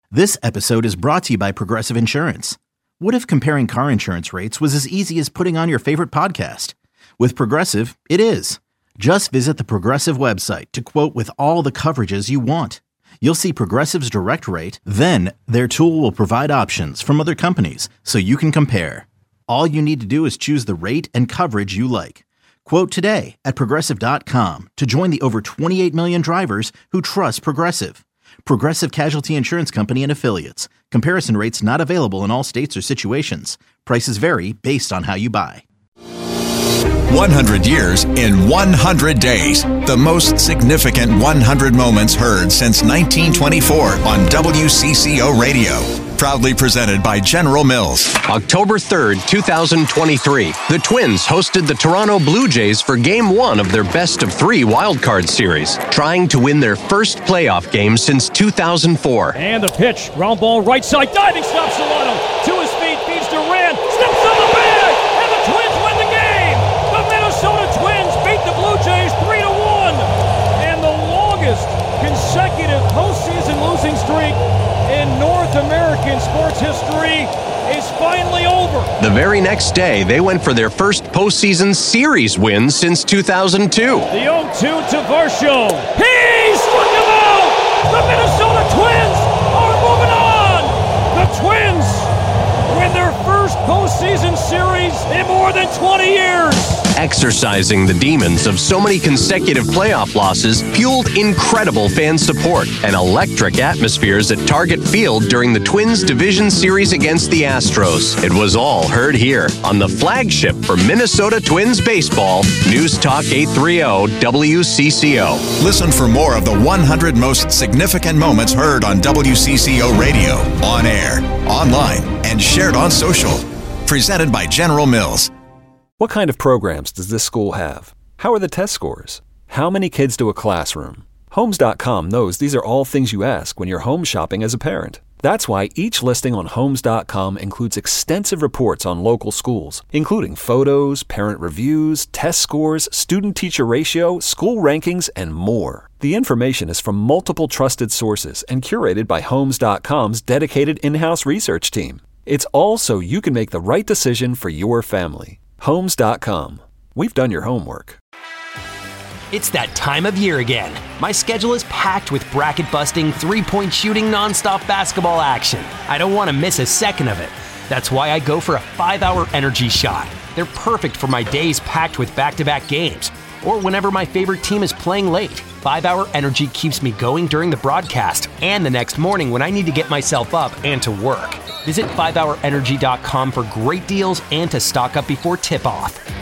This episode is brought to you by Progressive Insurance. What if comparing car insurance rates was as easy as putting on your favorite podcast? With Progressive, it is. Just visit the Progressive website to quote with all the coverages you want. You'll see Progressive's direct rate, then their tool will provide options from other companies so you can compare. All you need to do is choose the rate and coverage you like. Quote today at Progressive.com to join the over 28 million drivers who trust Progressive. Progressive Casualty Insurance Company and Affiliates. Comparison rates not available in all states or situations. Prices vary based on how you buy. 100 years in 100 days. The most significant 100 moments heard since 1924 on WCCO Radio. Proudly presented by General Mills. October 3rd, 2023. The Twins hosted the Toronto Blue Jays for Game 1 of their best-of-3 wildcard series, trying to win their first playoff game since 2004. And the pitch, ground ball right side, diving stop Solano. To his feet, feeds Duran, steps on the bag, and the Twins win the game! The Minnesota Twins beat the Blue Jays 3-1! And the longest consecutive postseason losing streak in North American sports history is finally over. The very next day, they went for their first postseason series win since 2002. The 0-2 to Varsho. He struck him out! The Minnesota Twins are moving on! The Twins win their first postseason series in more than 20 years! Exercising the demons of so many consecutive playoff losses fueled incredible fan support and electric atmospheres at Target Field during the Twins Division Series against the Astros. It was all heard here on the flagship for Minnesota Twins baseball, News Talk 830 WCCO. Listen for more of the 100 most significant moments heard on WCCO Radio, on air, online, and shared on social. Presented by General Mills. What kind of programs does this school have? How are the test scores? How many kids to a classroom? Homes.com knows these are all things you ask when you're home shopping as a parent. That's why each listing on Homes.com includes extensive reports on local schools, including photos, parent reviews, test scores, student-teacher ratio, school rankings, and more. The information is from multiple trusted sources and curated by Homes.com's dedicated in-house research team. It's all so you can make the right decision for your family. Homes.com. We've done your homework. It's that time of year again. My schedule is packed with bracket-busting, three-point shooting, nonstop basketball action. I don't want to miss a second of it. That's why I go for a 5-hour energy shot. They're perfect for my days packed with back-to-back games, or whenever my favorite team is playing late. 5-hour energy keeps me going during the broadcast and the next morning when I need to get myself up and to work. Visit 5hourenergy.com for great deals and to stock up before tip-off.